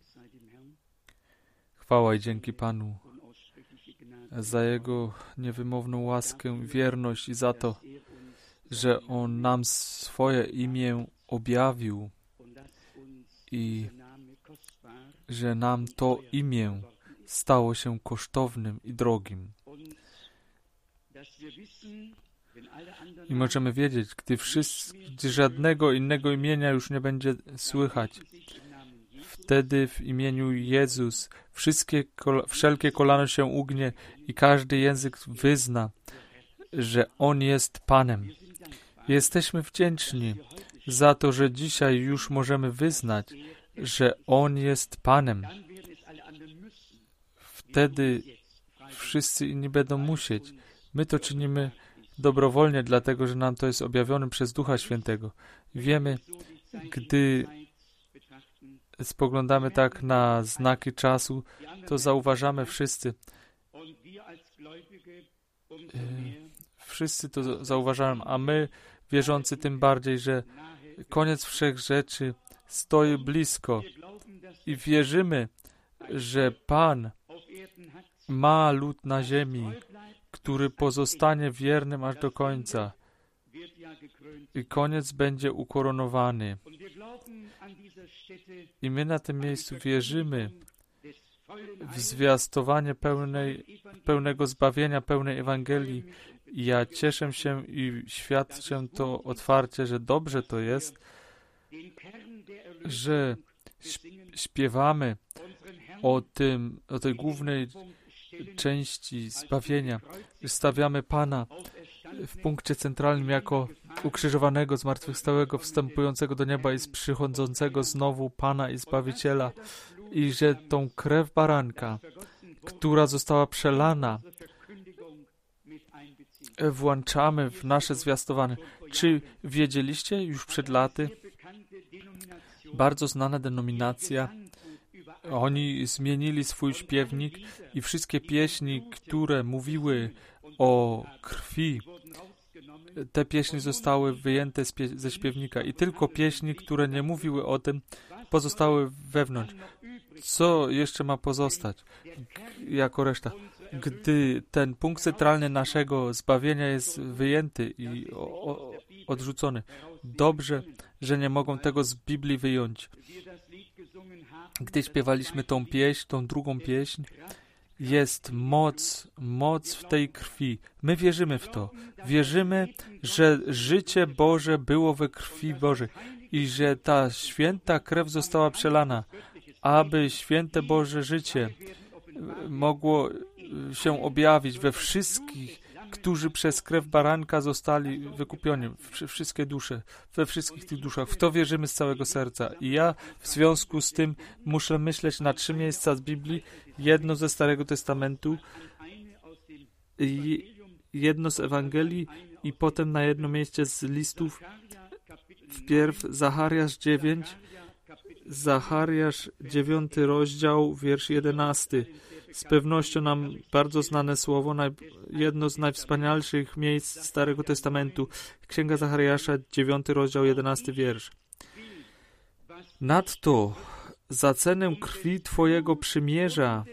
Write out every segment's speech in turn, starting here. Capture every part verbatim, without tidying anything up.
Chwała i dzięki Panu za Jego niewymowną łaskę, wierność i za to, że On nam swoje imię objawił i że nam to imię stało się kosztownym i drogim. I możemy wiedzieć, gdy, wszyscy, gdy żadnego innego imienia już nie będzie słychać, wtedy w imieniu Jezus wszystkie, wszelkie kolano się ugnie i każdy język wyzna, że On jest Panem. Jesteśmy wdzięczni za to, że dzisiaj już możemy wyznać, że On jest Panem. Wtedy wszyscy inni będą musieć. My to czynimy dobrowolnie, dlatego, że nam to jest objawione przez Ducha Świętego. Wiemy, gdy spoglądamy tak na znaki czasu, to zauważamy wszyscy. Wszyscy to zauważają, a my, wierzący, tym bardziej, że koniec wszech rzeczy stoi blisko i wierzymy, że Pan ma lud na ziemi, który pozostanie wiernym aż do końca. I koniec będzie ukoronowany. I my na tym miejscu wierzymy w zwiastowanie pełnej, pełnego zbawienia, pełnej Ewangelii. I ja cieszę się i świadczę to otwarcie, że dobrze to jest, że śpiewamy o tym, o tej głównej części zbawienia. Stawiamy Pana w punkcie centralnym jako ukrzyżowanego, zmartwychwstałego, wstępującego do nieba i przychodzącego znowu Pana i Zbawiciela. I że tą krew baranka, która została przelana, włączamy w nasze zwiastowanie. Czy wiedzieliście już przed laty? Bardzo znana denominacja. Oni zmienili swój śpiewnik i wszystkie pieśni, które mówiły o krwi, te pieśni zostały wyjęte ze śpiewnika i tylko pieśni, które nie mówiły o tym, pozostały wewnątrz. Co jeszcze ma pozostać jako reszta? Gdy ten punkt centralny naszego zbawienia jest wyjęty i o, o, odrzucony. Dobrze, że nie mogą tego z Biblii wyjąć. Gdy śpiewaliśmy tą pieśń, tą drugą pieśń, jest moc, moc w tej krwi. My wierzymy w to. Wierzymy, że życie Boże było we krwi Bożej i że ta święta krew została przelana, aby święte Boże życie mogło się objawić we wszystkich, którzy przez krew baranka zostali wykupieni, wszystkie dusze, we wszystkich tych duszach. W to wierzymy z całego serca. I ja w związku z tym muszę myśleć na trzy miejsca z Biblii, jedno ze Starego Testamentu, jedno z Ewangelii i potem na jedno miejsce z listów. Wpierw Zachariasz dziewięć, Zachariasz dziewiąty rozdział, wiersz jedenasty. Z pewnością nam bardzo znane słowo, jedno z najwspanialszych miejsc Starego Testamentu. Księga Zachariasza, dziewiąty rozdział, jedenasty wiersz. Nadto za cenę krwi Twojego przymierza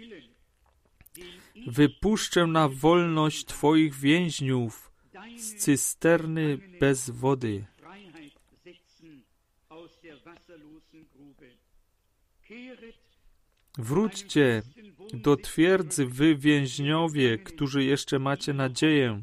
wypuszczę na wolność Twoich więźniów z cysterny bez wody. Wróćcie do twierdzy, wy więźniowie, którzy jeszcze macie nadzieję.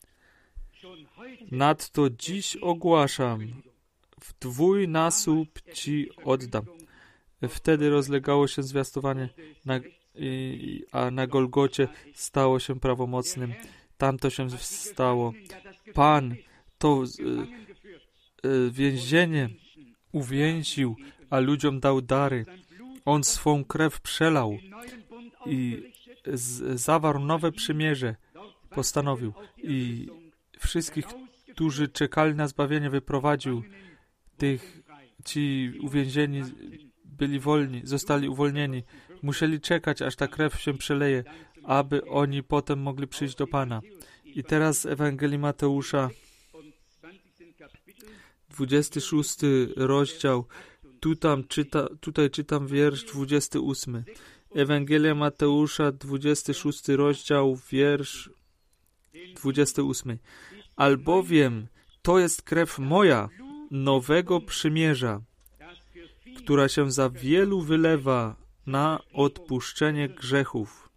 Nadto dziś ogłaszam, w dwójnasób ci oddam. Wtedy rozlegało się zwiastowanie, na, i, a na Golgocie stało się prawomocnym. Tam to się stało. Pan to y, y, więzienie uwięził, a ludziom dał dary. On swą krew przelał i z, zawarł nowe przymierze, postanowił. I wszystkich, którzy czekali na zbawienie, wyprowadził. Tych, ci uwięzieni byli wolni, zostali uwolnieni. Musieli czekać, aż ta krew się przeleje, aby oni potem mogli przyjść do Pana. I teraz Ewangelii Mateusza, dwudziesty szósty rozdział, Tutaj, czyta, tutaj czytam wiersz dwudziesty ósmy. Ewangelia Mateusza, dwudziesty szósty rozdział, wiersz dwudziesty ósmy. Albowiem to jest krew moja, nowego przymierza, która się za wielu wylewa na odpuszczenie grzechów.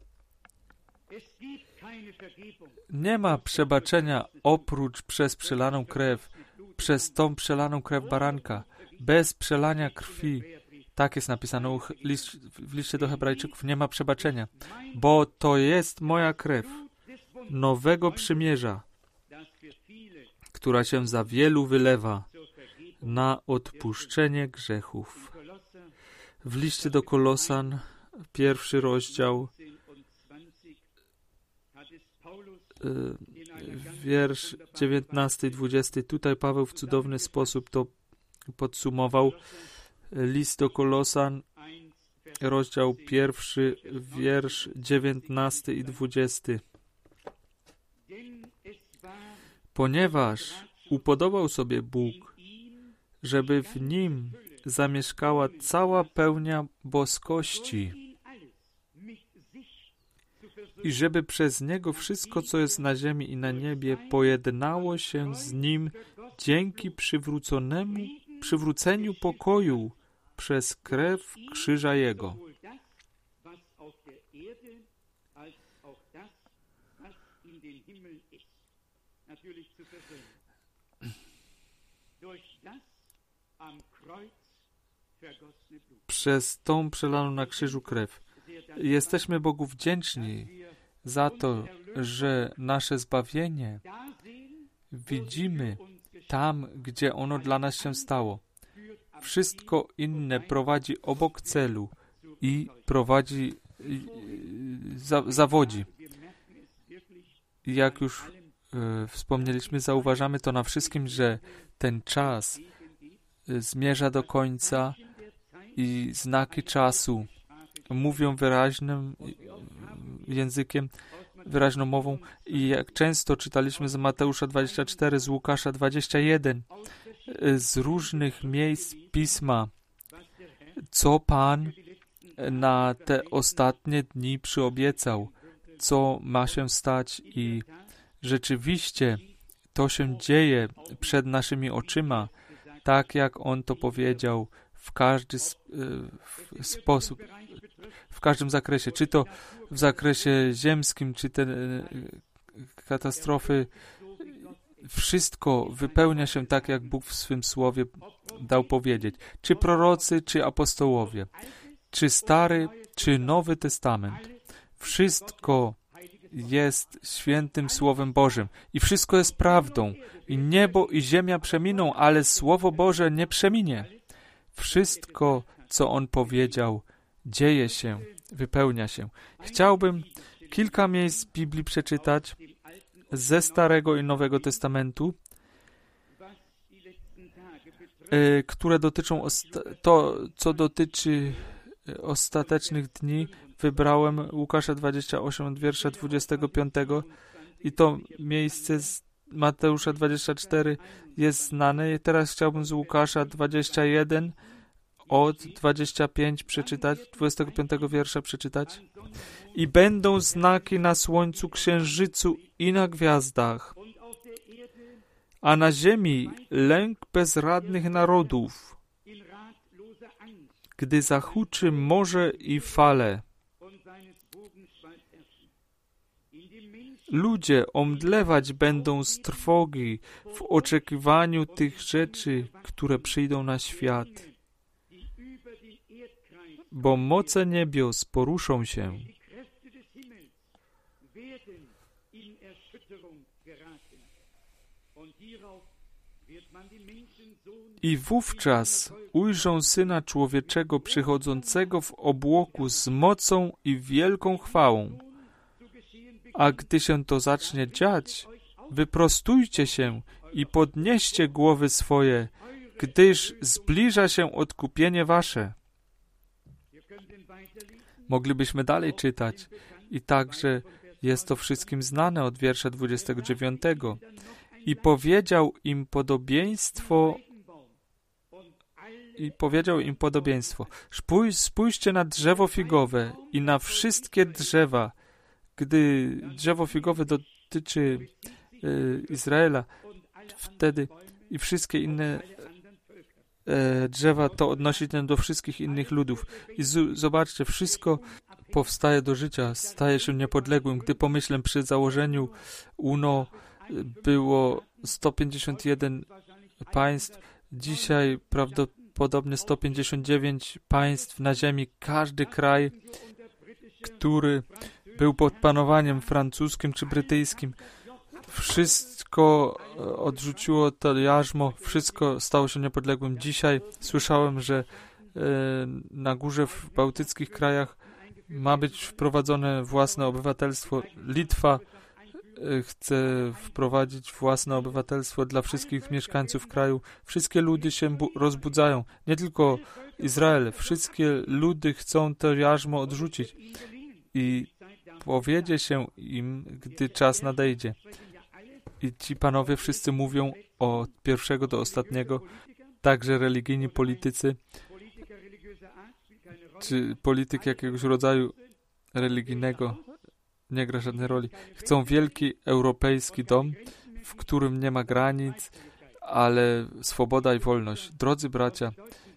Nie ma przebaczenia oprócz przez przelaną krew, przez tą przelaną krew baranka. Bez przelania krwi, tak jest napisane w liście do Hebrajczyków, nie ma przebaczenia, bo to jest moja krew nowego przymierza, która się za wielu wylewa na odpuszczenie grzechów. W liście do Kolosan, pierwszy rozdział, wiersz dziewiętnasty i dwudziesty. Tutaj Paweł w cudowny sposób to podsumował. List do Kolosan, rozdział pierwszy, wiersz dziewiętnasty i dwudziesty. Ponieważ upodobał sobie Bóg, żeby w nim zamieszkała cała pełnia boskości i żeby przez niego wszystko, co jest na ziemi i na niebie, pojednało się z nim dzięki przywróconemu, przywróceniu pokoju przez krew krzyża Jego. Przez tą przelaną na krzyżu krew. Jesteśmy Bogu wdzięczni za to, że nasze zbawienie widzimy tam, gdzie ono dla nas się stało. Wszystko inne prowadzi obok celu i prowadzi, za, zawodzi. Jak już e, wspomnieliśmy, zauważamy to na wszystkim, że ten czas e, zmierza do końca i znaki czasu mówią wyraźnym językiem, wyraźną mową i jak często czytaliśmy z Mateusza dwudziestego czwartego, z Łukasza dwudziestego pierwszego, z różnych miejsc Pisma, co Pan na te ostatnie dni przyobiecał, co ma się stać i rzeczywiście to się dzieje przed naszymi oczyma, tak jak On to powiedział w każdy w sposób, w każdym zakresie, czy to w zakresie ziemskim, czy te katastrofy, wszystko wypełnia się tak, jak Bóg w swym słowie dał powiedzieć. Czy prorocy, czy apostołowie, czy Stary, czy Nowy Testament. Wszystko jest świętym Słowem Bożym i wszystko jest prawdą. I niebo i ziemia przeminą, ale Słowo Boże nie przeminie. Wszystko, co On powiedział, dzieje się, wypełnia się. Chciałbym kilka miejsc z Biblii przeczytać ze Starego i Nowego Testamentu, które dotyczą osta- to, co dotyczy ostatecznych dni. Wybrałem Łukasza dwudziesty ósmy od wiersza dwudziestego piątego i to miejsce z Mateusza dwudziestego czwartego jest znane. I teraz chciałbym z Łukasza dwudziestego pierwszego od dwudziestego piątego przeczytać, dwudziestego piątego wiersza przeczytać. I będą znaki na słońcu, księżycu i na gwiazdach, a na ziemi lęk bezradnych narodów, gdy zahuczy morze i fale. Ludzie omdlewać będą z trwogi w oczekiwaniu tych rzeczy, które przyjdą na świat, bo moce niebios poruszą się. I wówczas ujrzą Syna Człowieczego przychodzącego w obłoku z mocą i wielką chwałą. A gdy się to zacznie dziać, wyprostujcie się i podnieście głowy swoje, gdyż zbliża się odkupienie wasze. Moglibyśmy dalej czytać i także jest to wszystkim znane od wiersza dwudziestego dziewiątego. I powiedział im podobieństwo i powiedział im podobieństwo. Spójrz, spójrzcie na drzewo figowe i na wszystkie drzewa. Gdy drzewo figowe dotyczy e, Izraela, wtedy i wszystkie inne e, drzewa to odnosi się do wszystkich innych ludów. I z, zobaczcie, wszystko powstaje do życia, staje się niepodległym. Gdy pomyślę, przy założeniu U N O było sto pięćdziesiąt jeden państw, dzisiaj prawdopodobnie sto pięćdziesiąt dziewięć państw na ziemi. Każdy kraj, który był pod panowaniem francuskim czy brytyjskim, wszystko odrzuciło to jarzmo, wszystko stało się niepodległym. Dzisiaj słyszałem, że e, na górze w bałtyckich krajach ma być wprowadzone własne obywatelstwo. Litwa e, chce wprowadzić własne obywatelstwo dla wszystkich mieszkańców kraju. Wszystkie ludy się bu- rozbudzają. Nie tylko Izrael. Wszystkie ludy chcą to jarzmo odrzucić. I powiedzie się im, gdy czas nadejdzie. I ci panowie wszyscy mówią od pierwszego do ostatniego, także religijni politycy, czy polityk jakiegoś rodzaju religijnego, nie gra żadnej roli. Chcą wielki europejski dom, w którym nie ma granic, ale swoboda i wolność. Drodzy bracia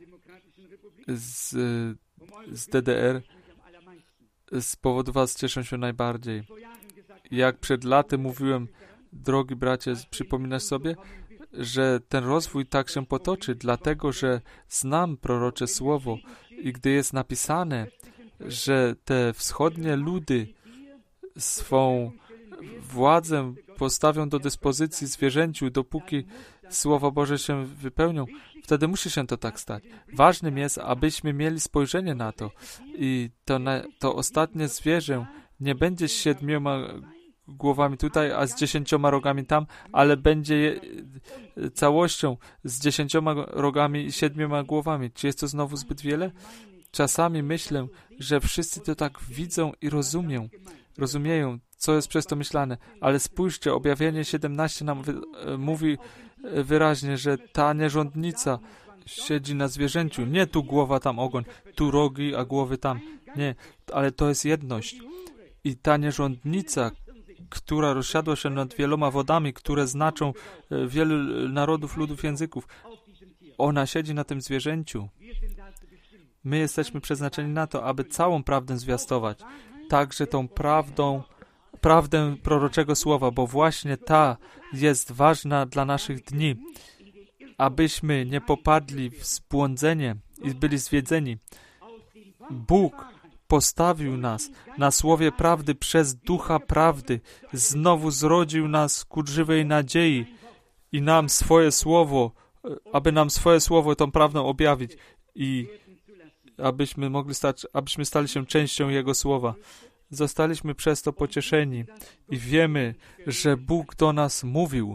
z, z D D R, z powodu was cieszę się najbardziej. Jak przed laty mówiłem, drogi bracie, przypominasz sobie, że ten rozwój tak się potoczy, dlatego, że znam prorocze słowo i gdy jest napisane, że te wschodnie ludy swą władzę postawią do dyspozycji zwierzęciu, dopóki Słowo Boże się wypełnią, wtedy musi się to tak stać. Ważnym jest, abyśmy mieli spojrzenie na to i to, na, to ostatnie zwierzę nie będzie z siedmioma głowami tutaj, a z dziesięcioma rogami tam, ale będzie je, całością z dziesięcioma rogami i siedmioma głowami. Czy jest to znowu zbyt wiele? Czasami myślę, że wszyscy to tak widzą i rozumią. Rozumieją, co jest przez to myślane, ale spójrzcie, objawienie siedemnaście nam wy, mówi wyraźnie, że ta nierządnica siedzi na zwierzęciu. Nie tu głowa, tam ogon, tu rogi, a głowy tam. Nie, ale to jest jedność. I ta nierządnica, która rozsiadła się nad wieloma wodami, które znaczą wielu narodów, ludów, języków, ona siedzi na tym zwierzęciu. My jesteśmy przeznaczeni na to, aby całą prawdę zwiastować. Także tą prawdą, prawdę proroczego słowa, bo właśnie ta jest ważna dla naszych dni, abyśmy nie popadli w zbłądzenie i byli zwiedzeni. Bóg postawił nas na słowie prawdy przez Ducha Prawdy, znowu zrodził nas ku żywej nadziei i nam swoje słowo, aby nam swoje słowo, tą prawdę objawić i abyśmy mogli stać, abyśmy stali się częścią Jego słowa. Zostaliśmy przez to pocieszeni i wiemy, że Bóg do nas mówił.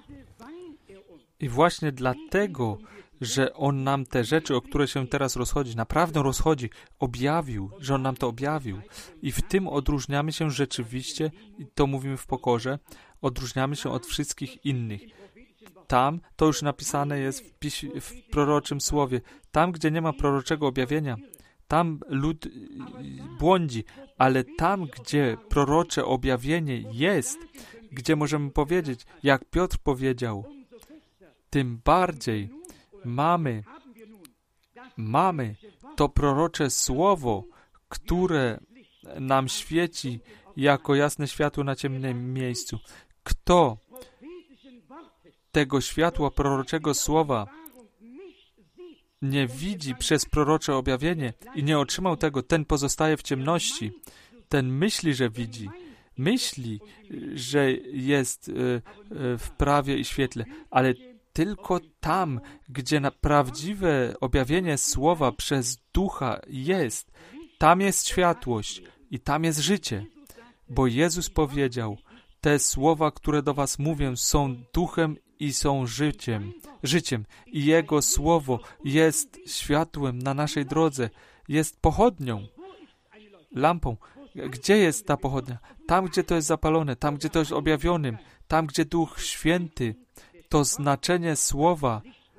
I właśnie dlatego, że On nam te rzeczy, o które się teraz rozchodzi, naprawdę rozchodzi, objawił, że On nam to objawił. I w tym odróżniamy się rzeczywiście, i to mówimy w pokorze, odróżniamy się od wszystkich innych. Tam, to już napisane jest w, piś- w proroczym słowie, tam, gdzie nie ma proroczego objawienia, tam lud błądzi, ale tam, gdzie prorocze objawienie jest, gdzie możemy powiedzieć, jak Piotr powiedział, tym bardziej mamy, mamy to prorocze słowo, które nam świeci jako jasne światło na ciemnym miejscu. Kto tego światła proroczego słowa nie widzi przez prorocze objawienie i nie otrzymał tego, ten pozostaje w ciemności. Ten myśli, że widzi. Myśli, że jest w prawie i świetle, ale tylko tam, gdzie na prawdziwe objawienie słowa przez Ducha jest, tam jest światłość i tam jest życie. Bo Jezus powiedział, te słowa, które do was mówię, są duchem i są życiem. Życiem. I Jego słowo jest światłem na naszej drodze. Jest pochodnią, lampą. Gdzie jest ta pochodnia? Tam, gdzie to jest zapalone, tam, gdzie to jest objawionym, tam, gdzie Duch Święty, to znaczenie słowa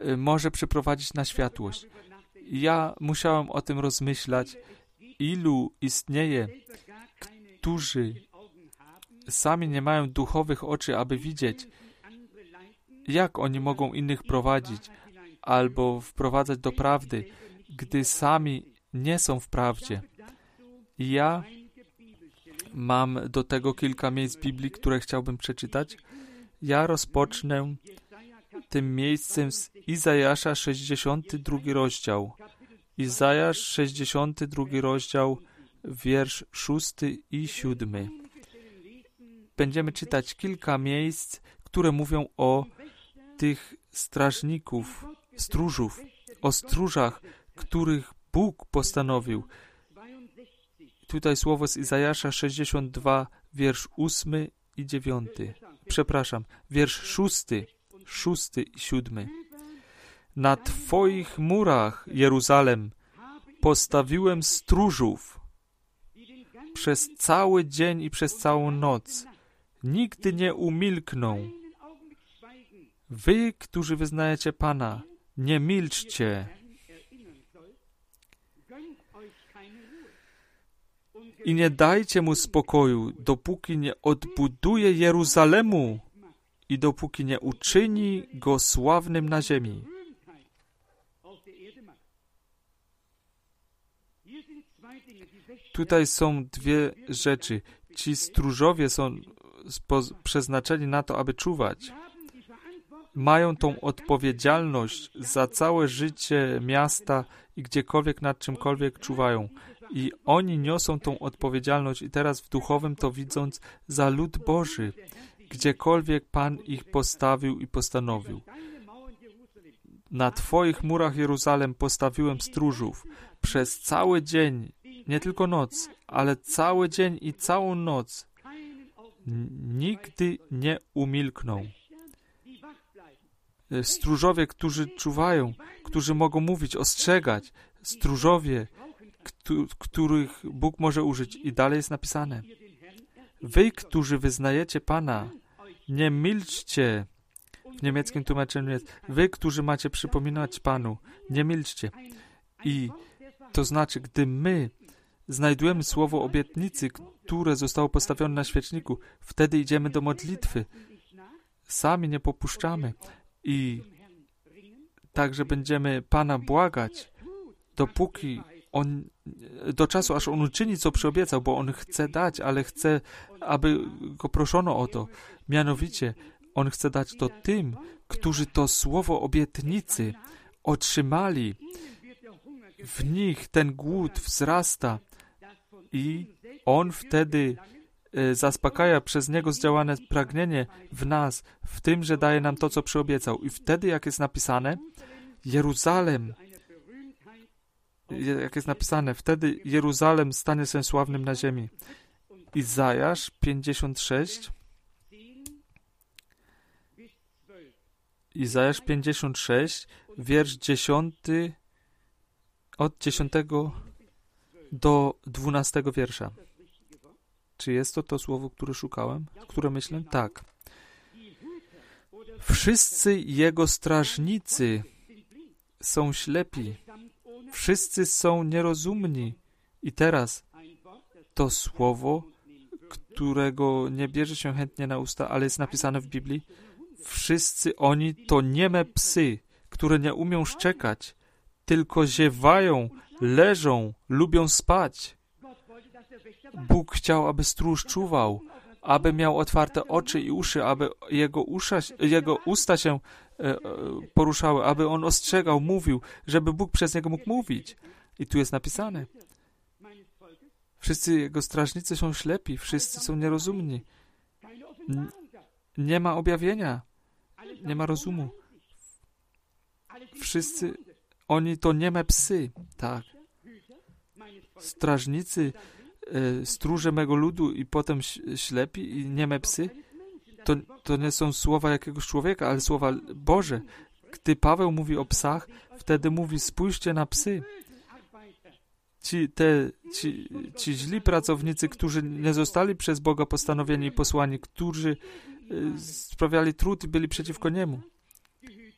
może przyprowadzić na światłość. Ja musiałem o tym rozmyślać, ilu istnieje, którzy sami nie mają duchowych oczy, aby widzieć, jak oni mogą innych prowadzić albo wprowadzać do prawdy, gdy sami nie są w prawdzie. Ja mam do tego kilka miejsc Biblii, które chciałbym przeczytać. Ja rozpocznę tym miejscem z Izajasza, sześćdziesiąty drugi rozdział. Izajasz, sześćdziesiąty drugi rozdział, wiersz szósty i siódmy. Będziemy czytać kilka miejsc, które mówią o tych strażników, stróżów, o stróżach, których Bóg postanowił. Tutaj słowo z Izajasza sześćdziesiąt dwa, wiersz ósmy i dziewiąty. Przepraszam, wiersz szósty, szósty i siódmy. Na Twoich murach, Jeruzalem, postawiłem stróżów przez cały dzień i przez całą noc. Nigdy nie umilkną. Wy, którzy wyznajecie Pana, nie milczcie. I nie dajcie mu spokoju, dopóki nie odbuduje Jeruzalemu i dopóki nie uczyni go sławnym na ziemi. Tutaj są dwie rzeczy. Ci stróżowie są przeznaczeni na to, aby czuwać. Mają tą odpowiedzialność za całe życie miasta i gdziekolwiek nad czymkolwiek czuwają. I oni niosą tą odpowiedzialność i teraz w duchowym to widząc za lud Boży, gdziekolwiek Pan ich postawił i postanowił. Na Twoich murach, Jeruzalem, postawiłem stróżów przez cały dzień, nie tylko noc, ale cały dzień i całą noc. Nigdy nie umilkną. Stróżowie, którzy czuwają, którzy mogą mówić, ostrzegać. Stróżowie, których Bóg może użyć. I dalej jest napisane. Wy, którzy wyznajecie Pana, nie milczcie. W niemieckim tłumaczeniu jest, wy, którzy macie przypominać Panu, nie milczcie. I to znaczy, gdy my znajdujemy słowo obietnicy, które zostało postawione na świeczniku, wtedy idziemy do modlitwy. Sami nie popuszczamy. I także będziemy Pana błagać, dopóki On, do czasu, aż On uczyni, co przyobiecał, bo On chce dać, ale chce, aby Go proszono o to. Mianowicie, On chce dać to tym, którzy to słowo obietnicy otrzymali. W nich ten głód wzrasta i On wtedy zaspokaja przez Niego zdziałane pragnienie w nas, w tym, że daje nam to, co przyobiecał. I wtedy, jak jest napisane, Jeruzalem, jak jest napisane, wtedy Jeruzalem stanie się sławnym na ziemi. Izajasz pięćdziesiąt sześć, Izajasz pięćdziesiąt sześć, wiersz dziesiąty, od dziesiątego do dwunastego wiersza. Czy jest to to słowo, które szukałem, które myślę? Tak. Wszyscy Jego strażnicy są ślepi. Wszyscy są nierozumni. I teraz to słowo, którego nie bierze się chętnie na usta, ale jest napisane w Biblii. Wszyscy oni to nieme psy, które nie umią szczekać, tylko ziewają, leżą, lubią spać. Bóg chciał, aby stróż czuwał, aby miał otwarte oczy i uszy, aby jego, usza, jego usta się e, poruszały, aby on ostrzegał, mówił, żeby Bóg przez niego mógł mówić. I tu jest napisane. Wszyscy jego strażnicy są ślepi, wszyscy są nierozumni. N- nie ma objawienia, nie ma rozumu. Wszyscy, oni to nieme psy, tak. Strażnicy, e, stróże mego ludu i potem ślepi i nieme psy, to, to nie są słowa jakiegoś człowieka, ale słowa Boże. Gdy Paweł mówi o psach, wtedy mówi, spójrzcie na psy. Ci, te, ci, ci źli pracownicy, którzy nie zostali przez Boga postanowieni i posłani, którzy e, sprawiali trud i byli przeciwko Niemu.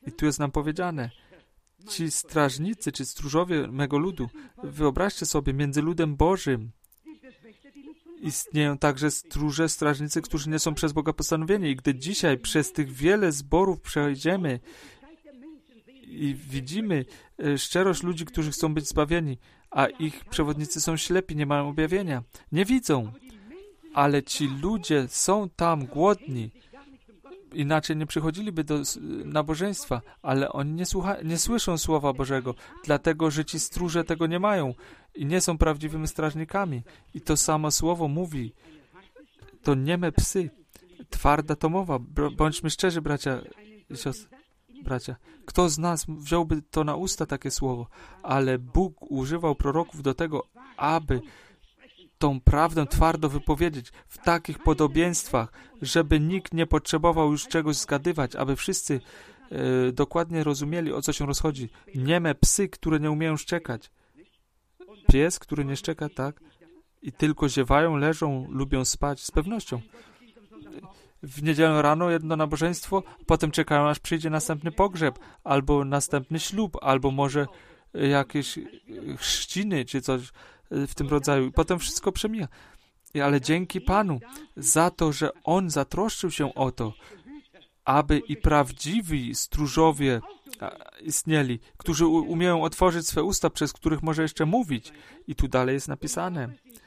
I tu jest nam powiedziane, ci strażnicy, czy stróżowie mego ludu, wyobraźcie sobie, między ludem Bożym istnieją także stróże, strażnicy, którzy nie są przez Boga postanowieni. I gdy dzisiaj przez tych wiele zborów przejdziemy i widzimy szczerość ludzi, którzy chcą być zbawieni, a ich przewodnicy są ślepi, nie mają objawienia, nie widzą, ale ci ludzie są tam głodni, inaczej nie przychodziliby do nabożeństwa, ale oni nie, słucha, nie słyszą Słowa Bożego, dlatego, że ci stróże tego nie mają i nie są prawdziwymi strażnikami. I to samo Słowo mówi, to nieme psy, twarda to mowa. Bądźmy szczerzy, bracia i siostry, bracia. Kto z nas wziąłby to na usta, takie słowo? Ale Bóg używał proroków do tego, aby tą prawdę twardo wypowiedzieć w takich podobieństwach, żeby nikt nie potrzebował już czegoś zgadywać, aby wszyscy e, dokładnie rozumieli, o co się rozchodzi. Nieme psy, które nie umieją szczekać. Pies, który nie szczeka, tak? I tylko ziewają, leżą, lubią spać, z pewnością. W niedzielę rano jedno nabożeństwo, potem czekają, aż przyjdzie następny pogrzeb, albo następny ślub, albo może jakieś chrzciny, czy coś w tym rodzaju. I potem wszystko przemija. Ale dzięki Panu za to, że On zatroszczył się o to, aby i prawdziwi stróżowie istnieli, którzy umieją otworzyć swe usta, przez których może jeszcze mówić. I tu dalej jest napisane.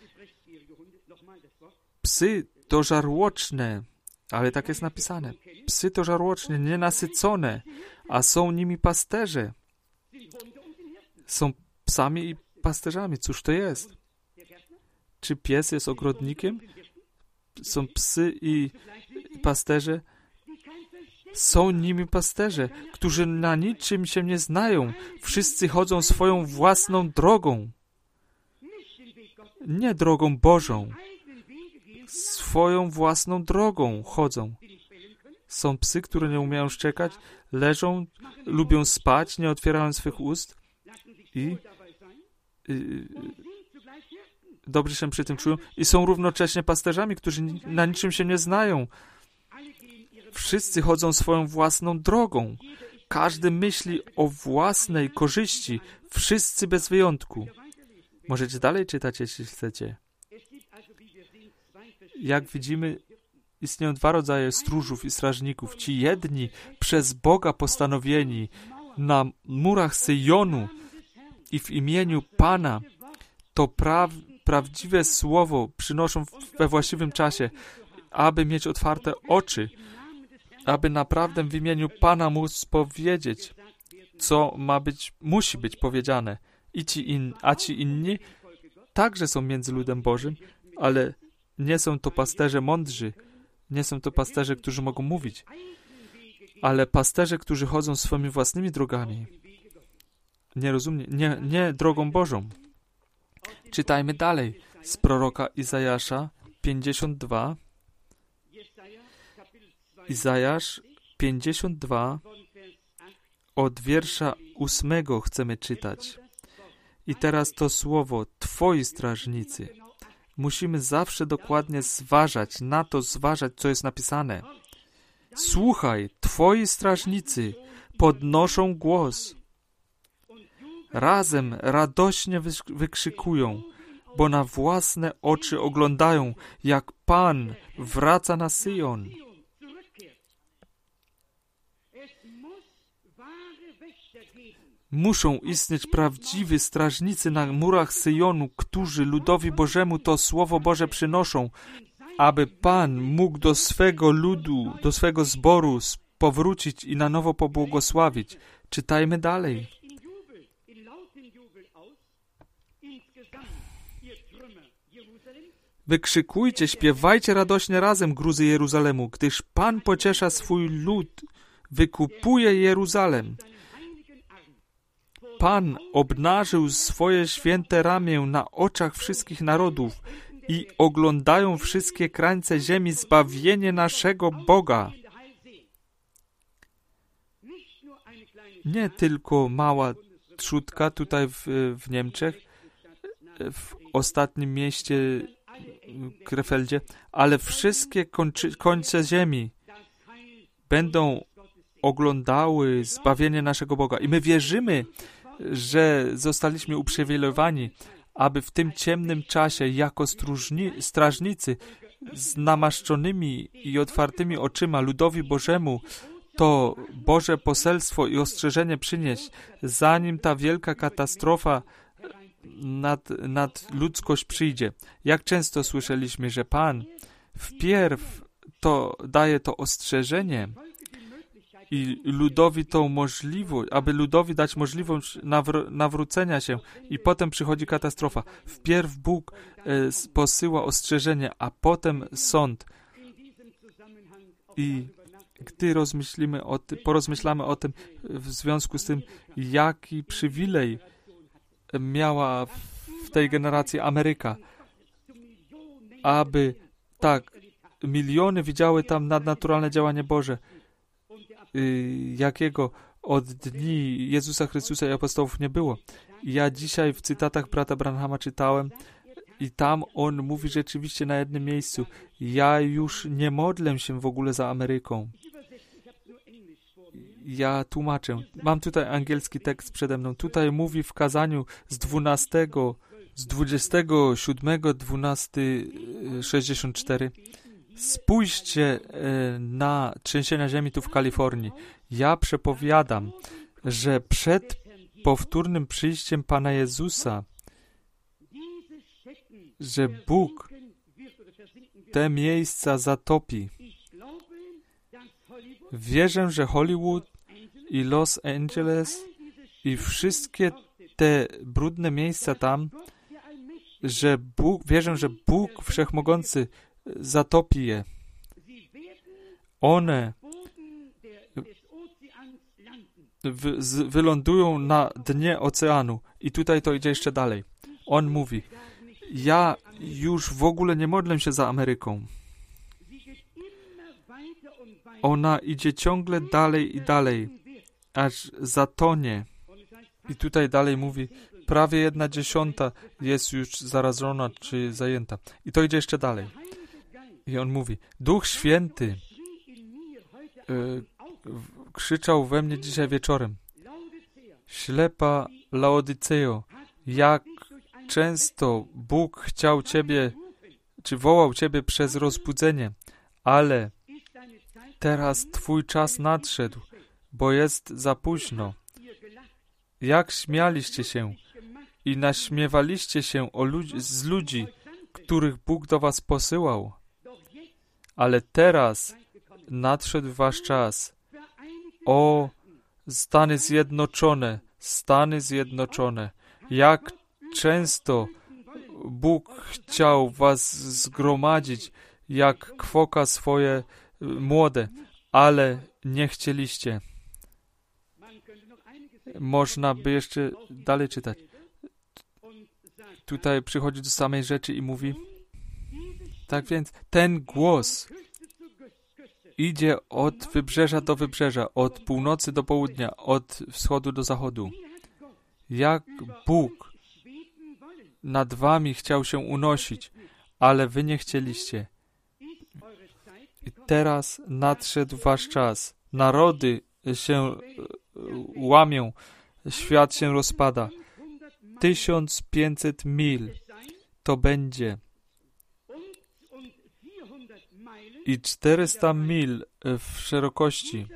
Psy to żarłoczne, ale tak jest napisane. Psy to żarłoczne, nienasycone, a są nimi pasterze. Są psami i pasterzami. Cóż to jest? Czy pies jest ogrodnikiem? Są psy i pasterze? Są nimi pasterze, którzy na niczym się nie znają. Wszyscy chodzą swoją własną drogą. Nie drogą Bożą. Swoją własną drogą chodzą. Są psy, które nie umieją szczekać, leżą, lubią spać, nie otwierają swych ust i, i dobrze się przy tym czują i są równocześnie pasterzami, którzy na niczym się nie znają. Wszyscy chodzą swoją własną drogą. Każdy myśli o własnej korzyści. Wszyscy bez wyjątku. Możecie dalej czytać, jeśli chcecie. Jak widzimy, istnieją dwa rodzaje stróżów i strażników. Ci jedni, przez Boga postanowieni, na murach Syjonu i w imieniu Pana, to pra- prawdziwe słowo przynoszą we właściwym czasie, aby mieć otwarte oczy, aby naprawdę w imieniu Pana móc powiedzieć, co ma być, musi być powiedziane. I ci in, a ci inni także są między ludem Bożym, ale nie są to pasterze mądrzy, nie są to pasterze, którzy mogą mówić, ale pasterze, którzy chodzą swoimi własnymi drogami. Nierozumnie, nie, nie drogą Bożą. Czytajmy dalej z proroka Izajasza pięćdziesiąt dwa. Izajasz pięćdziesiąt dwa, od wiersza ósmego chcemy czytać. I teraz to słowo, Twoi strażnicy. Musimy zawsze dokładnie zważać, na to zważać, co jest napisane. Słuchaj, Twoi strażnicy podnoszą głos. Razem radośnie wykrzykują, bo na własne oczy oglądają, jak Pan wraca na Syjon. Muszą istnieć prawdziwi strażnicy na murach Syjonu, którzy ludowi Bożemu to Słowo Boże przynoszą, aby Pan mógł do swego ludu, do swego zboru powrócić i na nowo pobłogosławić. Czytajmy dalej. Wykrzykujcie, śpiewajcie radośnie razem, gruzy Jeruzalemu, gdyż Pan pociesza swój lud, wykupuje Jeruzalem. Pan obnażył swoje święte ramię na oczach wszystkich narodów i oglądają wszystkie krańce ziemi zbawienie naszego Boga. Nie tylko mała trzutka tutaj w, w Niemczech, w ostatnim mieście Krefeldzie, ale wszystkie kończy, końce ziemi będą oglądały zbawienie naszego Boga. I my wierzymy, że zostaliśmy uprzywilejowani, aby w tym ciemnym czasie jako stróżni, strażnicy z namaszczonymi i otwartymi oczyma ludowi Bożemu to Boże poselstwo i ostrzeżenie przynieść, zanim ta wielka katastrofa nad, nad ludzkość przyjdzie. Jak często słyszeliśmy, że Pan wpierw to daje to ostrzeżenie i ludowi tą możliwość, aby ludowi dać możliwość nawr- nawrócenia się i potem przychodzi katastrofa. Wpierw Bóg e, posyła ostrzeżenie, a potem sąd. I gdy rozmyślimy o ty- porozmyślamy o tym w związku z tym, jaki przywilej miała w tej generacji Ameryka, aby tak, miliony widziały tam nadnaturalne działanie Boże, jakiego od dni Jezusa Chrystusa i apostołów nie było. Ja dzisiaj w cytatach brata Branhama czytałem i tam on mówi rzeczywiście na jednym miejscu: ja już nie modlę się w ogóle za Ameryką. Ja tłumaczę. Mam tutaj angielski tekst przede mną. Tutaj mówi w kazaniu z dwunastego, z dwudziestego siódmego dwunastego sześćdziesiąt cztery. Spójrzcie na trzęsienia ziemi tu w Kalifornii. Ja przepowiadam, że przed powtórnym przyjściem Pana Jezusa, że Bóg te miejsca zatopi. Wierzę, że Hollywood i Los Angeles i wszystkie te brudne miejsca tam, że Bóg, wierzę, że Bóg Wszechmogący zatopi je. One wy, z, wylądują na dnie oceanu. I tutaj to idzie jeszcze dalej. On mówi: ja już w ogóle nie modlę się za Ameryką. Ona idzie ciągle dalej i dalej, aż zatonie. I tutaj dalej mówi: prawie jedna dziesiąta jest już zarażona czy zajęta. I to idzie jeszcze dalej. I on mówi: Duch Święty y, krzyczał we mnie dzisiaj wieczorem: ślepa Laodyceo, jak często Bóg chciał Ciebie, czy wołał Ciebie przez rozbudzenie, ale teraz Twój czas nadszedł, bo jest za późno. Jak śmialiście się i naśmiewaliście się o ludzi, z ludzi, których Bóg do was posyłał. Ale teraz nadszedł wasz czas. O, Stany Zjednoczone, Stany Zjednoczone, jak często Bóg chciał was zgromadzić, jak kwoka swoje młode, ale nie chcieliście. Można by jeszcze dalej czytać. Tutaj przychodzi do samej rzeczy i mówi: tak więc ten głos idzie od wybrzeża do wybrzeża, od północy do południa, od wschodu do zachodu. Jak Bóg nad wami chciał się unosić, ale wy nie chcieliście. I teraz nadszedł wasz czas. Narody się łamią, świat się rozpada. tysiąc pięćset mil to będzie i czterysta mil w szerokości.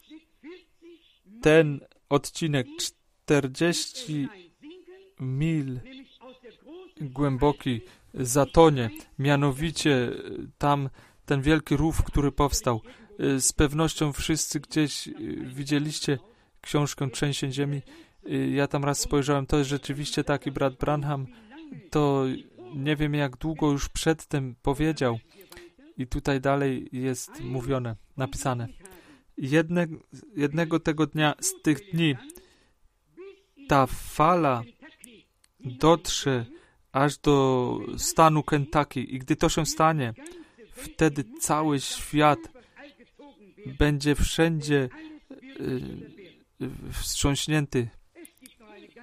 Ten odcinek czterdzieści mil głęboki zatonie, mianowicie tam ten wielki rów, który powstał. Z pewnością wszyscy gdzieś widzieliście książkę Trzęsień ziemi. Ja tam raz spojrzałem, to jest rzeczywiście tak i brat Branham to nie wiem jak długo już przedtem powiedział. I tutaj dalej jest mówione, napisane. Jedne, jednego tego dnia, z tych dni, ta fala dotrze aż do stanu Kentucky. I gdy to się stanie, wtedy cały świat będzie wszędzie y, wstrząśnięty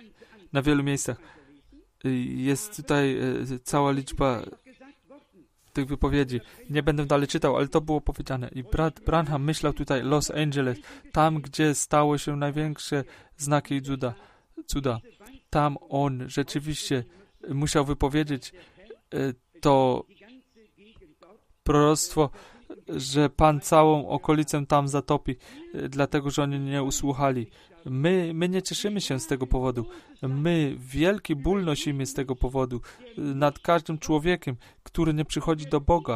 na wielu miejscach. Jest tutaj y, cała liczba tych wypowiedzi. Nie będę dalej czytał, ale to było powiedziane. I brat Branham myślał tutaj Los Angeles, tam, gdzie stało się największe znaki i cuda. cuda. Tam on rzeczywiście musiał wypowiedzieć to proroctwo, że Pan całą okolicę tam zatopi, dlatego, że oni nie usłuchali. My, my nie cieszymy się z tego powodu. My wielki ból nosimy z tego powodu nad każdym człowiekiem, który nie przychodzi do Boga.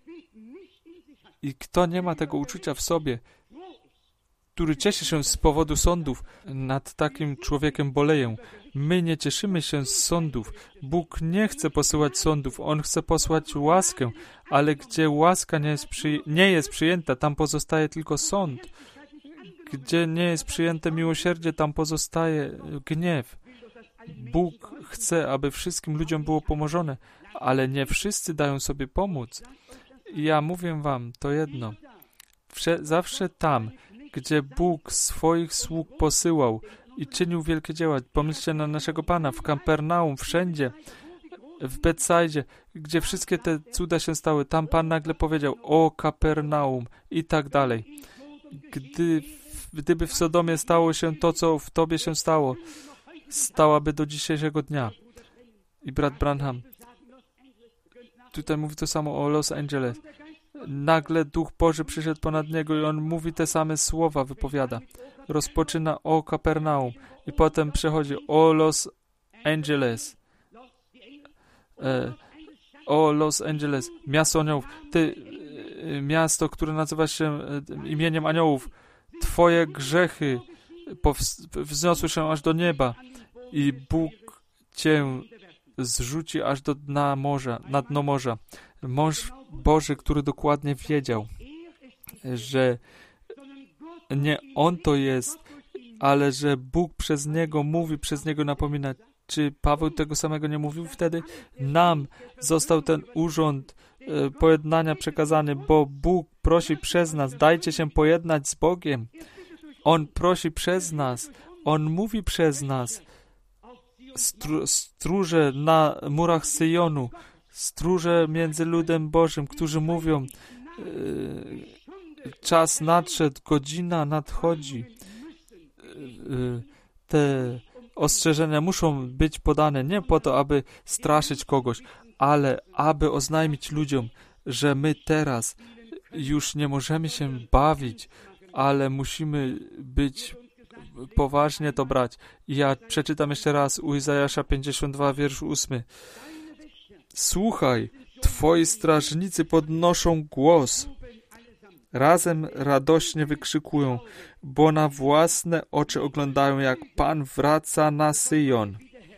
I kto nie ma tego uczucia w sobie, który cieszy się z powodu sądów, nad takim człowiekiem boleję. My nie cieszymy się z sądów. Bóg nie chce posyłać sądów. On chce posłać łaskę, ale gdzie łaska nie jest, przyj- nie jest przyjęta, tam pozostaje tylko sąd. Gdzie nie jest przyjęte miłosierdzie, tam pozostaje gniew. Bóg chce, aby wszystkim ludziom było pomożone, ale nie wszyscy dają sobie pomóc. I ja mówię wam to jedno. Wsze- zawsze tam, gdzie Bóg swoich sług posyłał i czynił wielkie dzieła. Pomyślcie na naszego Pana w Kapernaum, wszędzie, w Betsajdzie, gdzie wszystkie te cuda się stały. Tam Pan nagle powiedział: o Kapernaum i tak dalej. Gdy, gdyby w Sodomie stało się to, co w Tobie się stało, stałaby do dzisiejszego dnia. I brat Branham tutaj mówi to samo o Los Angeles. Nagle Duch Boży przyszedł ponad niego i on mówi te same słowa, wypowiada. Rozpoczyna o Kapernaum i potem przechodzi o Los Angeles. E, o Los Angeles, miasto aniołów. Ty, e, miasto, które nazywa się e, imieniem aniołów. Twoje grzechy powz- wzniosły się aż do nieba i Bóg cię zrzuci aż do dna morza, na dno morza. Mąż Boży, który dokładnie wiedział, że nie on to jest, ale że Bóg przez niego mówi, przez niego napomina. Czy Paweł tego samego nie mówił wtedy? Nam został ten urząd e, pojednania przekazany, bo Bóg prosi przez nas, dajcie się pojednać z Bogiem. On prosi przez nas, On mówi przez nas. Stru, stróże na murach Syjonu, stróże między ludem Bożym, którzy mówią: yy, czas nadszedł, godzina nadchodzi. Yy, te ostrzeżenia muszą być podane nie po to, aby straszyć kogoś, ale aby oznajmić ludziom, że my teraz już nie możemy się bawić, ale musimy być poważnie to brać. I ja przeczytam jeszcze raz u Izajasza pięćdziesiąt dwa, wiersz ósmy. Słuchaj, twoi strażnicy podnoszą głos. Razem radośnie wykrzykują, bo na własne oczy oglądają, jak Pan wraca na Syjon.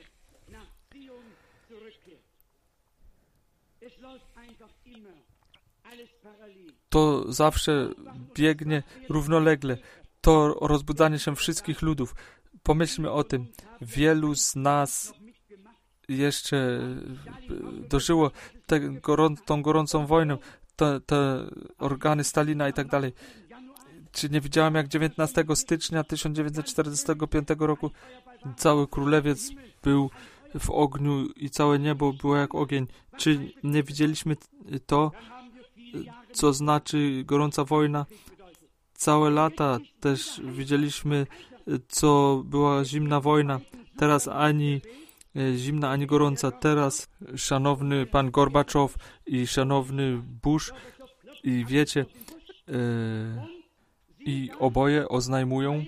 To zawsze biegnie równolegle. To rozbudzanie się wszystkich ludów. Pomyślmy o tym. Wielu z nas jeszcze dożyło tę gorą, tą gorącą wojnę, te, te organy Stalina i tak dalej. Czy nie widziałem, jak dziewiętnastego stycznia tysiąc dziewięćset czterdziestego piątego roku cały królewiec był w ogniu i całe niebo było jak ogień? Czy nie widzieliśmy to, co znaczy gorąca wojna? Całe lata też widzieliśmy, co była zimna wojna. Teraz ani zimna, ani gorąca. Teraz szanowny pan Gorbaczow i szanowny Bush i wiecie, yy, i oboje oznajmują,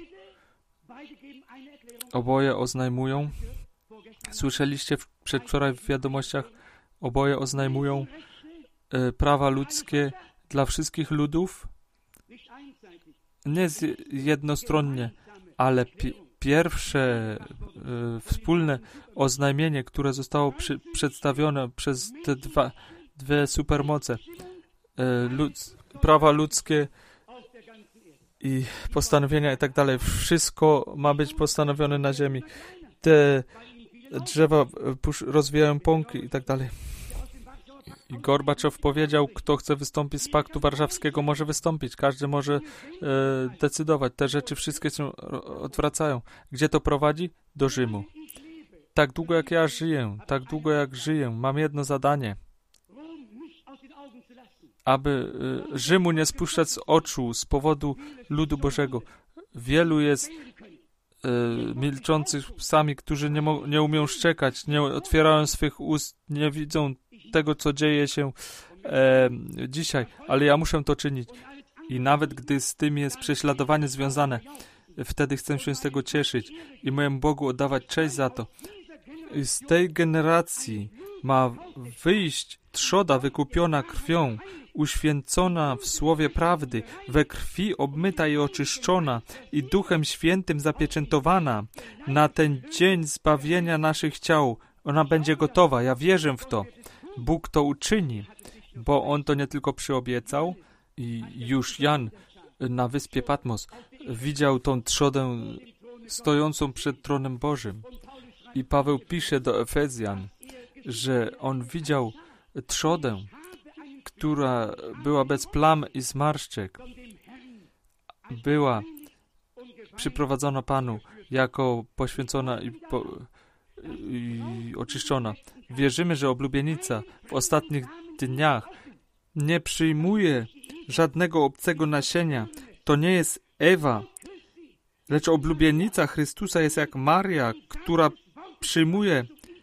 oboje oznajmują, słyszeliście w, przedwczoraj w wiadomościach, oboje oznajmują yy, prawa ludzkie dla wszystkich ludów, nie jednostronnie, ale pi- pierwsze y, wspólne oznajmienie, które zostało przy, przedstawione przez te dwa, dwie supermoce, y, ludz, prawa ludzkie i postanowienia i tak dalej, wszystko ma być postanowione na ziemi. Te drzewa pusz, rozwijają pąki i tak dalej. I Gorbaczow powiedział, kto chce wystąpić z Paktu Warszawskiego, może wystąpić. Każdy może e, decydować. Te rzeczy wszystkie się odwracają. Gdzie to prowadzi? Do Rzymu. Tak długo jak ja żyję, tak długo jak żyję, mam jedno zadanie. aby Rzymu nie spuszczać z oczu z powodu ludu Bożego. Wielu jest e, milczących psami, którzy nie, mo- nie umieją szczekać, nie otwierają swych ust, nie widzą tego, co dzieje się e, dzisiaj, ale ja muszę to czynić. I nawet gdy z tym jest prześladowanie związane, wtedy chcę się z tego cieszyć i mojemu Bogu oddawać cześć za to. I z tej generacji ma wyjść trzoda wykupiona krwią, uświęcona w słowie prawdy, we krwi obmyta i oczyszczona i Duchem Świętym zapieczętowana na ten dzień zbawienia naszych ciał. Ona będzie gotowa, ja wierzę w to. Bóg to uczyni, bo On to nie tylko przyobiecał i już Jan na wyspie Patmos widział tą trzodę stojącą przed tronem Bożym. I Paweł pisze do Efezjan, że on widział trzodę, która była bez plam i zmarszczek. Była przyprowadzona Panu jako poświęcona i, po, i oczyszczona. Wierzymy, że oblubienica w ostatnich dniach nie przyjmuje żadnego obcego nasienia. To nie jest Ewa, lecz oblubienica Chrystusa jest jak Maria, która przyjmuje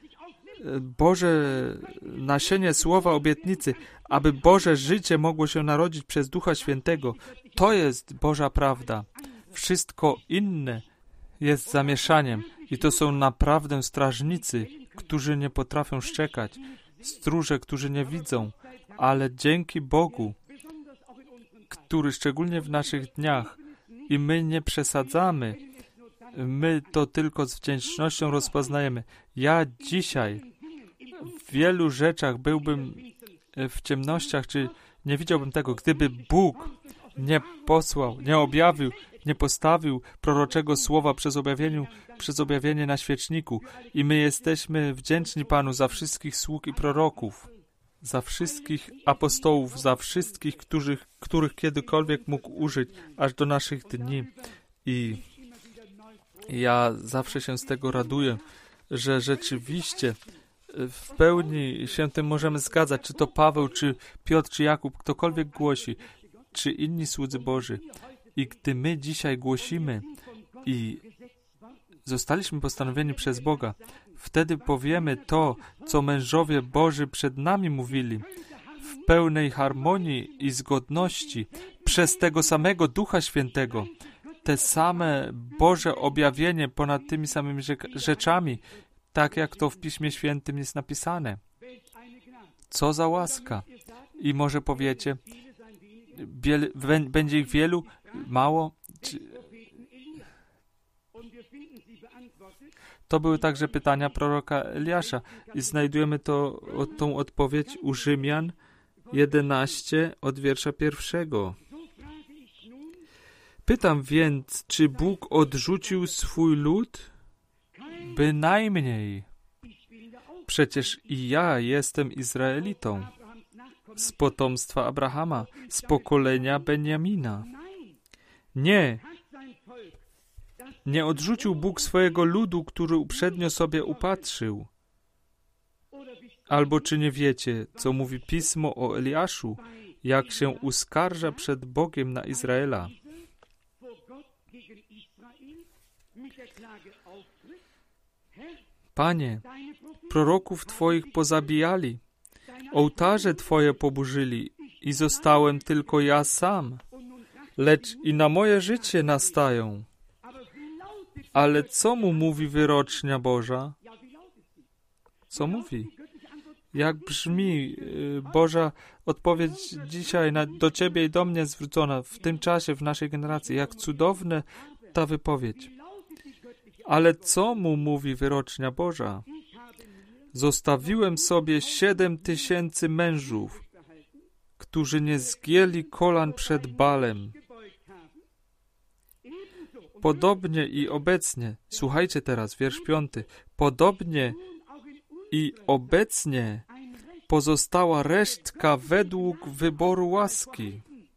Boże nasienie słowa obietnicy, aby Boże życie mogło się narodzić przez Ducha Świętego. To jest Boża prawda. Wszystko inne jest zamieszaniem i to są naprawdę strażnicy, którzy nie potrafią szczekać, stróże, którzy nie widzą, ale dzięki Bogu, który szczególnie w naszych dniach, i my nie przesadzamy, my to tylko z wdzięcznością rozpoznajemy. Ja dzisiaj w wielu rzeczach byłbym w ciemnościach, czy nie widziałbym tego, gdyby Bóg nie posłał, nie objawił, nie postawił proroczego słowa przez, objawieniu, przez objawienie na świeczniku. I my jesteśmy wdzięczni Panu za wszystkich sług i proroków, za wszystkich apostołów, za wszystkich, których, których kiedykolwiek mógł użyć, aż do naszych dni. I ja zawsze się z tego raduję, że rzeczywiście w pełni się tym możemy zgadzać, czy to Paweł, czy Piotr, czy Jakub, ktokolwiek głosi, czy inni słudzy Boży. I gdy my dzisiaj głosimy i zostaliśmy postanowieni przez Boga, wtedy powiemy to, co mężowie Boży przed nami mówili, w pełnej harmonii i zgodności, przez tego samego Ducha Świętego, te same Boże objawienie ponad tymi samymi rzeczami, tak jak to w Piśmie Świętym jest napisane. Co za łaska! I może powiecie, biel, będzie ich wielu, mało? Czy... To były także pytania proroka Eliasza i znajdujemy to, tą odpowiedź u Rzymian jedenaście od wiersza pierwszego. Pytam więc, czy Bóg odrzucił swój lud? Bynajmniej. Przecież i ja jestem Izraelitą, z potomstwa Abrahama, z pokolenia Benjamina. Nie, nie odrzucił Bóg swojego ludu, który uprzednio sobie upatrzył. Albo czy nie wiecie, co mówi Pismo o Eliaszu, jak się uskarża przed Bogiem na Izraela? Panie, proroków Twoich pozabijali, ołtarze Twoje poburzyli i zostałem tylko ja sam, lecz i na moje życie nastają. Ale co mu mówi wyrocznia Boża? Co mówi? Jak brzmi Boża odpowiedź dzisiaj na, do Ciebie i do mnie zwrócona w tym czasie, w naszej generacji? Jak cudowna ta wypowiedź. Ale co mu mówi wyrocznia Boża? Zostawiłem sobie siedem tysięcy mężów, którzy nie zgięli kolan przed Balem. Podobnie i obecnie, słuchajcie teraz, wiersz piąty, podobnie i obecnie pozostała resztka według wyboru łaski.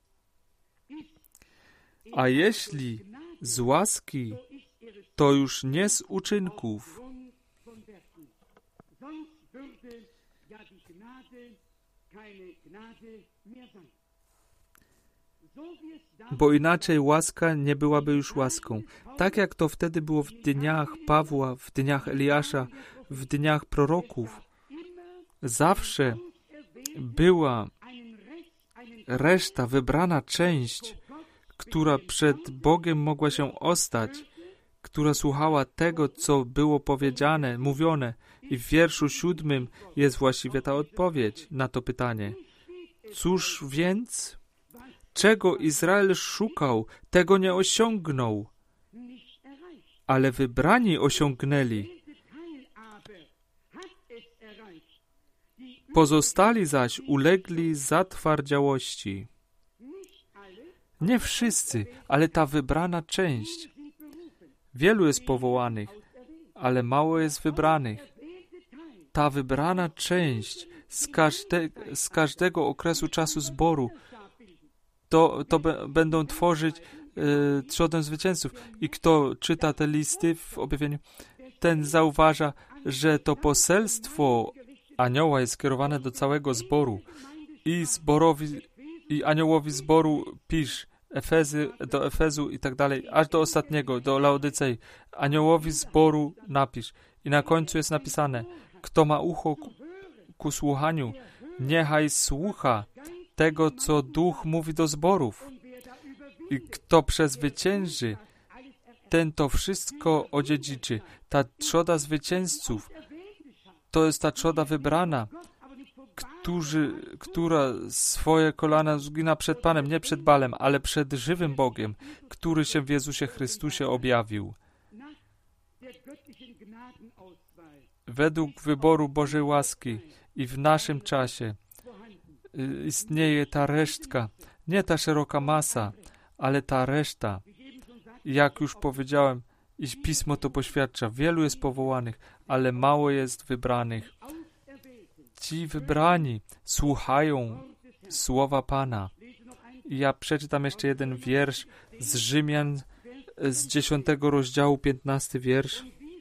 A jeśli z łaski, to już nie z uczynków. Bo inaczej łaska nie byłaby już łaską. Tak jak to wtedy było w dniach Pawła, w dniach Eliasza, w dniach proroków. Zawsze była reszta, wybrana część, która przed Bogiem mogła się ostać, która słuchała tego, co było powiedziane, mówione. I w wierszu siódmym jest właściwie ta odpowiedź na to pytanie. Cóż więc? Czego Izrael szukał, tego nie osiągnął, ale wybrani osiągnęli. Pozostali zaś ulegli zatwardziałości. Nie wszyscy, ale ta wybrana część. Wielu jest powołanych, ale mało jest wybranych. Ta wybrana część z, każde, z każdego okresu czasu zboru to, to b- będą tworzyć y, trzodę zwycięzców. I kto czyta te listy w objawieniu, ten zauważa, że to poselstwo anioła jest skierowane do całego zboru. I zborowi, i aniołowi zboru pisz Efezy, do Efezu i tak dalej, aż do ostatniego, do Laodycei. Aniołowi zboru napisz. I na końcu jest napisane, kto ma ucho ku, ku słuchaniu, niechaj słucha tego, co Duch mówi do zborów. I kto przezwycięży, ten to wszystko odziedziczy. Ta trzoda zwycięzców, to jest ta trzoda wybrana, którzy, która swoje kolana zgina przed Panem, nie przed Balem, ale przed żywym Bogiem, który się w Jezusie Chrystusie objawił. Według wyboru Bożej łaski i w naszym czasie istnieje ta resztka, nie ta szeroka masa, ale ta reszta. Jak już powiedziałem, i Pismo to poświadcza, wielu jest powołanych, ale mało jest wybranych. Ci wybrani słuchają słowa Pana. I ja przeczytam jeszcze jeden wiersz z Rzymian z dziesiątego rozdziału, piętnasty wiersz.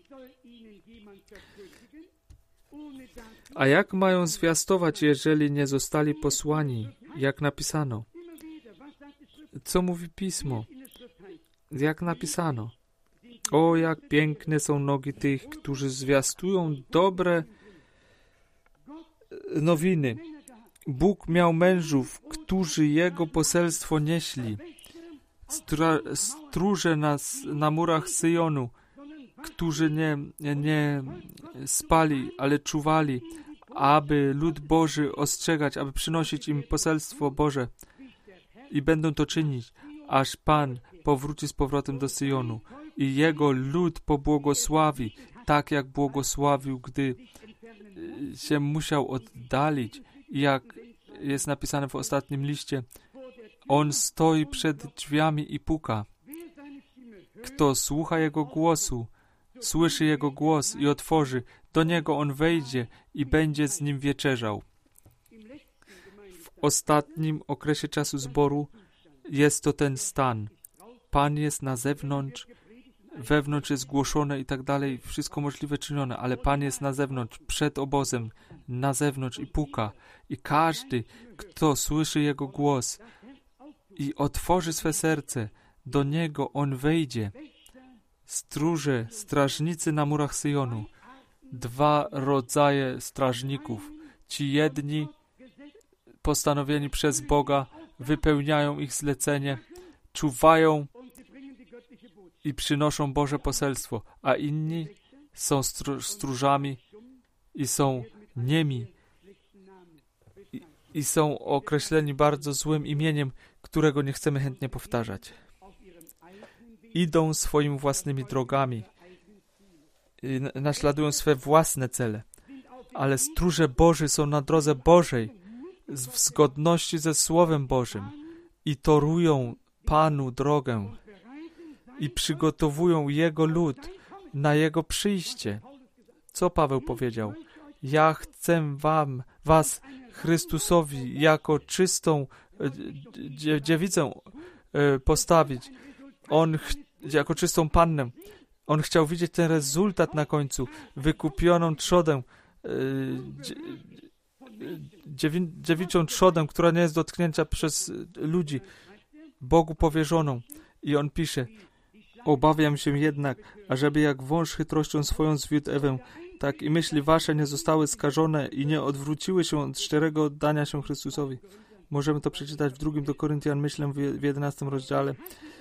A jak mają zwiastować, jeżeli nie zostali posłani, jak napisano? Co mówi Pismo? Jak napisano? O, jak piękne są nogi tych, którzy zwiastują dobre nowiny. Bóg miał mężów, którzy Jego poselstwo nieśli. Stra- stróże na, na murach Syjonu, którzy nie, nie spali, ale czuwali, aby lud Boży ostrzegać, aby przynosić im poselstwo Boże. I będą to czynić, aż Pan powróci z powrotem do Syjonu i Jego lud pobłogosławi, tak jak błogosławił, gdy się musiał oddalić. I jak jest napisane w ostatnim liście, On stoi przed drzwiami i puka. Kto słucha Jego głosu, słyszy Jego głos i otworzy, do Niego On wejdzie i będzie z Nim wieczerzał. W ostatnim okresie czasu zboru jest to ten stan. Pan jest na zewnątrz, wewnątrz jest głoszone i tak dalej, wszystko możliwe czynione, ale Pan jest na zewnątrz, przed obozem, na zewnątrz i puka. I każdy, kto słyszy Jego głos i otworzy swe serce, do Niego On wejdzie. Stróże, strażnicy na murach Syjonu. Dwa rodzaje strażników. Ci jedni, postanowieni przez Boga, wypełniają ich zlecenie, czuwają i przynoszą Boże poselstwo, a inni są str- stróżami i są niemi i, i są określeni bardzo złym imieniem, którego nie chcemy chętnie powtarzać. Idą swoimi własnymi drogami i naśladują swe własne cele, ale stróże Boży są na drodze Bożej w zgodności ze Słowem Bożym i torują Panu drogę i przygotowują Jego lud na Jego przyjście. Co Paweł powiedział? Ja chcę wam, was, Chrystusowi, jako czystą dzie- dziewicę e, postawić. On ch- jako czystą pannę. On chciał widzieć ten rezultat na końcu. Wykupioną trzodę, e, dzie- dziewię, dziewiczą trzodę, która nie jest dotknięta przez ludzi, Bogu powierzoną. I on pisze: obawiam się jednak, ażeby jak wąż chytrością swoją zwiódł Ewę, tak i myśli wasze nie zostały skażone i nie odwróciły się od szczerego oddania się Chrystusowi. Możemy to przeczytać w drugim do Koryntian, myślę, w jedenastym rozdziale.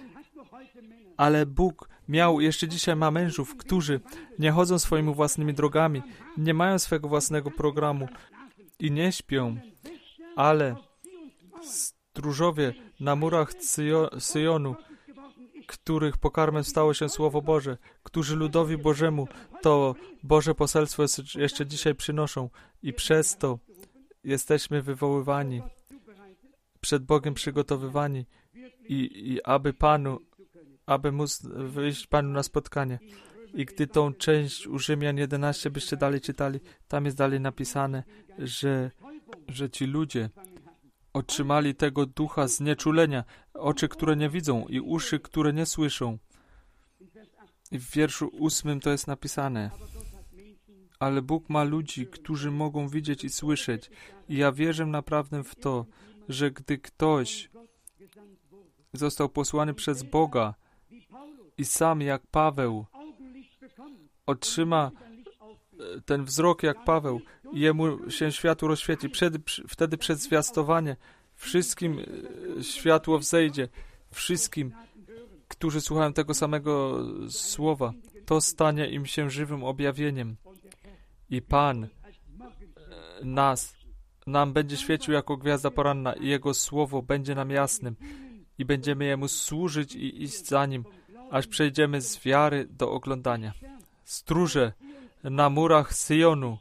Ale Bóg miał, jeszcze dzisiaj ma mężów, którzy nie chodzą swoimi własnymi drogami, nie mają swego własnego programu i nie śpią, ale stróżowie na murach Syjonu, których pokarmem stało się Słowo Boże, którzy ludowi Bożemu to Boże poselstwo jeszcze dzisiaj przynoszą i przez to jesteśmy wywoływani, przed Bogiem przygotowywani i, i aby Panu, aby móc wyjść Panu na spotkanie. I gdy tą część u Rzymian jedenaście byście dalej czytali, tam jest dalej napisane, że, że ci ludzie otrzymali tego ducha znieczulenia, oczy, które nie widzą i uszy, które nie słyszą. I w wierszu ósmym to jest napisane: ale Bóg ma ludzi, którzy mogą widzieć i słyszeć. I ja wierzę naprawdę w to, że gdy ktoś został posłany przez Boga i sam jak Paweł otrzyma ten wzrok jak Paweł i jemu się światło rozświeci, przed, wtedy przez zwiastowanie wszystkim światło wzejdzie, wszystkim, którzy słuchają tego samego słowa, to stanie im się żywym objawieniem. I Pan nas, nam będzie świecił jako gwiazda poranna i Jego słowo będzie nam jasnym i będziemy Jemu służyć i iść za Nim, aż przejdziemy z wiary do oglądania. Stróże na murach Syjonu,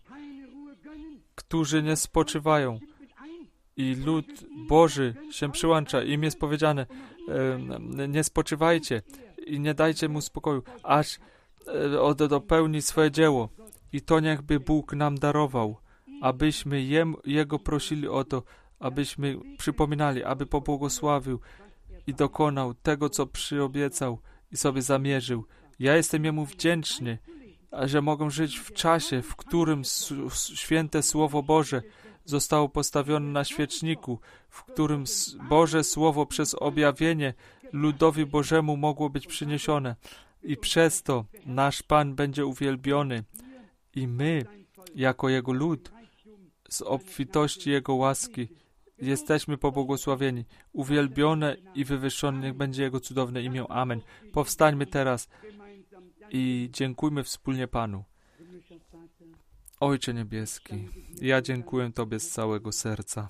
którzy nie spoczywają i lud Boży się przyłącza. Im jest powiedziane: e, nie spoczywajcie i nie dajcie Mu spokoju, aż e, dopełni swoje dzieło. I to niechby Bóg nam darował, abyśmy jem, Jego prosili o to, abyśmy przypominali, aby pobłogosławił i dokonał tego, co przyobiecał i sobie zamierzył. Ja jestem Jemu wdzięczny, że mogę żyć w czasie, w którym święte Słowo Boże zostało postawione na świeczniku, w którym Boże Słowo przez objawienie ludowi Bożemu mogło być przyniesione. I przez to nasz Pan będzie uwielbiony i my, jako Jego lud, z obfitości Jego łaski, jesteśmy pobłogosławieni. Uwielbione i wywyższone niech będzie Jego cudowne imię. Amen. Powstańmy teraz i dziękujmy wspólnie Panu. Ojcze Niebieski, ja dziękuję Tobie z całego serca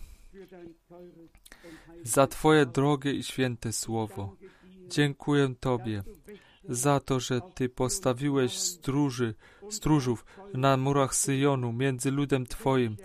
za Twoje drogie i święte słowo. Dziękuję Tobie za to, że Ty postawiłeś stróży, stróżów na murach Syjonu między ludem Twoim,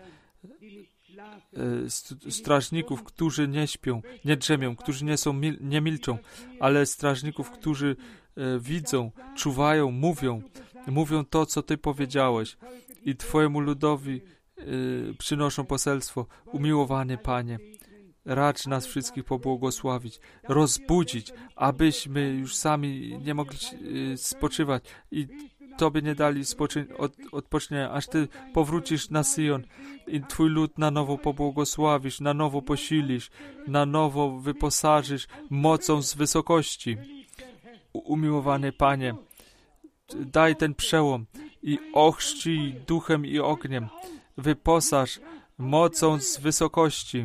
strażników, którzy nie śpią, nie drzemią, którzy nie są, mil, nie milczą, ale strażników, którzy e, widzą, czuwają, mówią, mówią to, co Ty powiedziałeś i Twojemu ludowi e, przynoszą poselstwo. Umiłowany Panie, racz nas wszystkich pobłogosławić, rozbudzić, abyśmy już sami nie mogli e, spoczywać i Tobie nie dali spoczy- od, odpocznienia, aż Ty powrócisz na Syjon i Twój lud na nowo pobłogosławisz, na nowo posilisz, na nowo wyposażysz mocą z wysokości. Umiłowany Panie, daj ten przełom i ochrzcij duchem i ogniem. Wyposaż mocą z wysokości.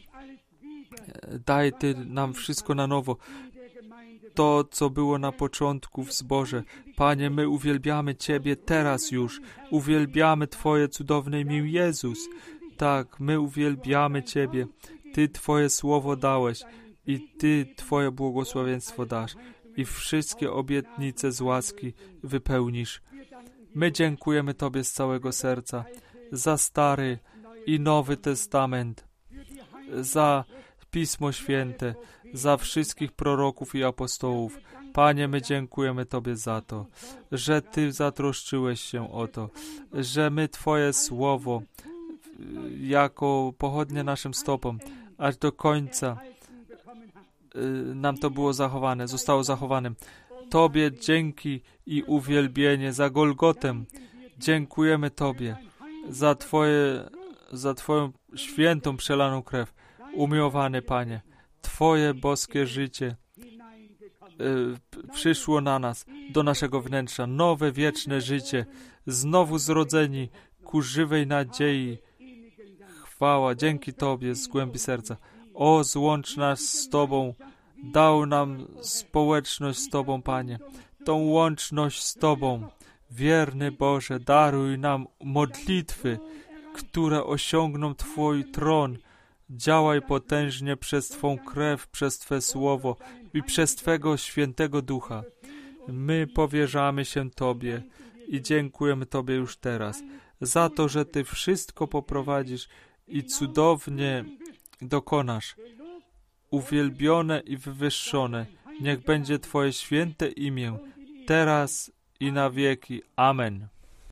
Daj Ty nam wszystko na nowo. To, co było na początku w zborze. Panie, my uwielbiamy Ciebie teraz już. Uwielbiamy Twoje cudowne imię Jezus. Tak, my uwielbiamy Ciebie. Ty Twoje słowo dałeś i Ty Twoje błogosławieństwo dasz i wszystkie obietnice z łaski wypełnisz. My dziękujemy Tobie z całego serca za Stary i Nowy Testament, za Pismo Święte, za wszystkich proroków i apostołów. Panie, my dziękujemy Tobie za to, że Ty zatroszczyłeś się o to, że my Twoje słowo jako pochodnie naszym stopom, aż do końca nam to było zachowane, zostało zachowane. Tobie dzięki i uwielbienie za Golgotę. Dziękujemy Tobie za Twoje za Twoją świętą, przelaną krew. Umiłowany Panie, Twoje boskie życie y, przyszło na nas, do naszego wnętrza. Nowe, wieczne życie. Znowu zrodzeni ku żywej nadziei. Chwała, dzięki Tobie z głębi serca. O, złącz nas z Tobą. Dał nam społeczność z Tobą, Panie. Tą łączność z Tobą. Wierny Boże, daruj nam modlitwy, które osiągną Twój tron. Działaj potężnie przez Twą krew, przez Twe słowo i przez Twego świętego ducha. My powierzamy się Tobie i dziękujemy Tobie już teraz za to, że Ty wszystko poprowadzisz i cudownie dokonasz. Uwielbione i wywyższone niech będzie Twoje święte imię, teraz i na wieki. Amen.